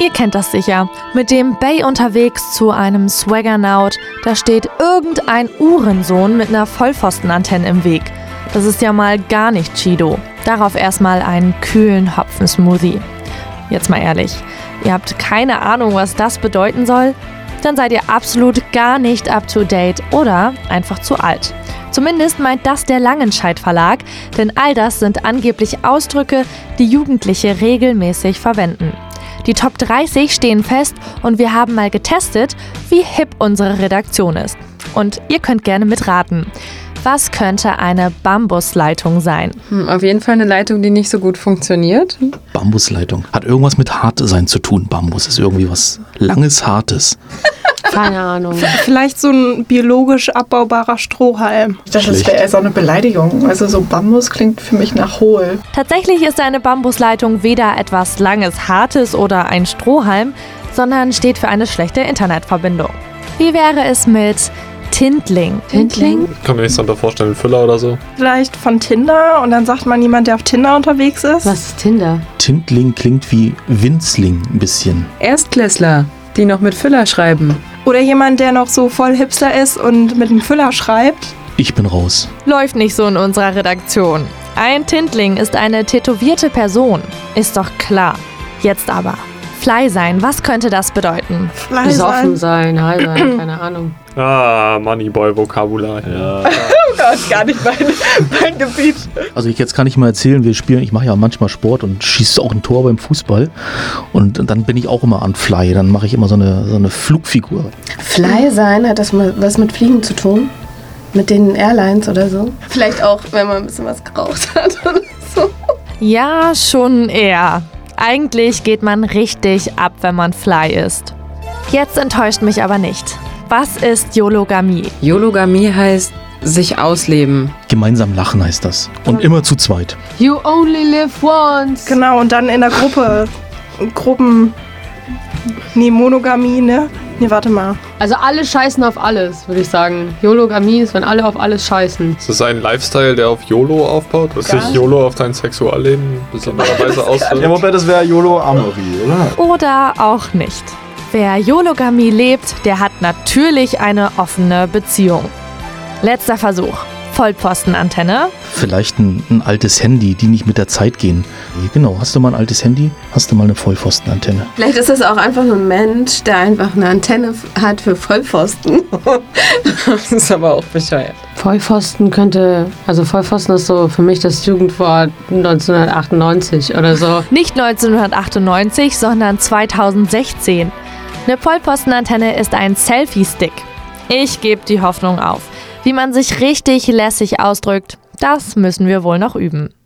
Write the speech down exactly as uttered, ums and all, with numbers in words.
Ihr kennt das sicher. Mit dem Bay unterwegs zu einem Swaggernaut, da steht irgendein Uhrensohn mit einer Vollpfostenantenne im Weg. Das ist ja mal gar nicht Chido. Darauf erstmal einen kühlen Hopfensmoothie. Jetzt mal ehrlich, ihr habt keine Ahnung, was das bedeuten soll? Dann seid ihr absolut gar nicht up to date oder einfach zu alt. Zumindest meint das der Langenscheidt Verlag, denn all das sind angeblich Ausdrücke, die Jugendliche regelmäßig verwenden. Die Top dreißig stehen fest und wir haben mal getestet, wie hip unsere Redaktion ist. Und ihr könnt gerne mitraten. Was könnte eine Bambusleitung sein? Hm, auf jeden Fall eine Leitung, die nicht so gut funktioniert. Bambusleitung. Hat irgendwas mit Hartsein zu tun. Bambus ist irgendwie was Langes, Hartes. Keine Ahnung. Vielleicht so ein biologisch abbaubarer Strohhalm. Ich dachte, das wäre eher so eine Beleidigung. Also so Bambus klingt für mich nach hohl. Tatsächlich ist eine Bambusleitung weder etwas Langes, Hartes oder ein Strohhalm, sondern steht für eine schlechte Internetverbindung. Wie wäre es mit Tintling? Tintling? Ich kann mir nichts darunter vorstellen, Füller oder so. Vielleicht von Tinder und dann sagt man jemand, der auf Tinder unterwegs ist. Was ist Tinder? Tintling klingt wie Winzling ein bisschen. Erstklässler, die noch mit Füller schreiben. Oder jemand, der noch so voll Hipster ist und mit einem Füller schreibt. Ich bin raus. Läuft nicht so in unserer Redaktion. Ein Tintling ist eine tätowierte Person. Ist doch klar. Jetzt aber. Fly sein, was könnte das bedeuten? Fly Besoffen sein. sein, high sein, keine Ahnung. Ah, Moneyboy-Vokabular. Ja. Oh Gott, gar nicht mein, mein Gebiet. Also ich jetzt kann ich mal erzählen, wir spielen, ich mache ja manchmal Sport und schieße auch ein Tor beim Fußball. Und dann bin ich auch immer an Fly. Dann mache ich immer so eine, so eine Flugfigur. Fly sein, hat das mal was mit Fliegen zu tun? Mit den Airlines oder so? Vielleicht auch, wenn man ein bisschen was geraucht hat oder so. Ja, schon eher. Eigentlich geht man richtig ab, wenn man Fly ist. Jetzt enttäuscht mich aber nicht. Was ist Yologamie? Yologamie heißt sich ausleben. Gemeinsam lachen heißt das. Und immer zu zweit. You only live once. Genau, und dann in der Gruppe. Gruppen. Nee, Monogamie, ne? Nee, warte mal. Also alle scheißen auf alles, würde ich sagen. Yologamie ist, wenn alle auf alles scheißen. Ist das ein Lifestyle, der auf YOLO aufbaut? Dass sich YOLO auf dein Sexualleben besondererweise auswirkt? Ja, wobei das wäre YOLO Amorie, oder? Oder auch nicht. Wer Yologamie lebt, der hat natürlich eine offene Beziehung. Letzter Versuch. Vollpfostenantenne. Vielleicht ein, ein altes Handy, die nicht mit der Zeit gehen. Genau, hast du mal ein altes Handy? Hast du mal eine Vollpfostenantenne? Vielleicht ist das auch einfach nur ein Mensch, der einfach eine Antenne hat für Vollpfosten. Das ist aber auch bescheuert. Vollpfosten könnte, also Vollpfosten ist so für mich das Jugendwort neunzehnhundertachtundneunzig oder so. Nicht neunzehnhundertachtundneunzig, sondern zweitausendsechzehn. Eine Vollpfostenantenne ist ein Selfie-Stick. Ich gebe die Hoffnung auf. Wie man sich richtig lässig ausdrückt, das müssen wir wohl noch üben.